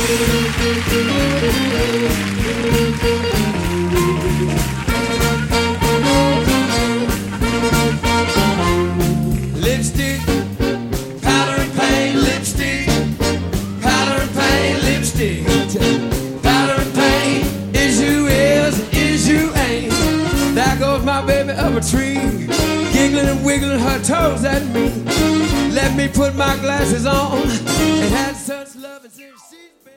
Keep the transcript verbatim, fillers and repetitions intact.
Lipstick, powder and paint, lipstick, powder and paint, lipstick, powder and paint, is you is, is you ain't. There goes my baby up a tree, giggling and wiggling her toes at me. Let me put my glasses on and have such love and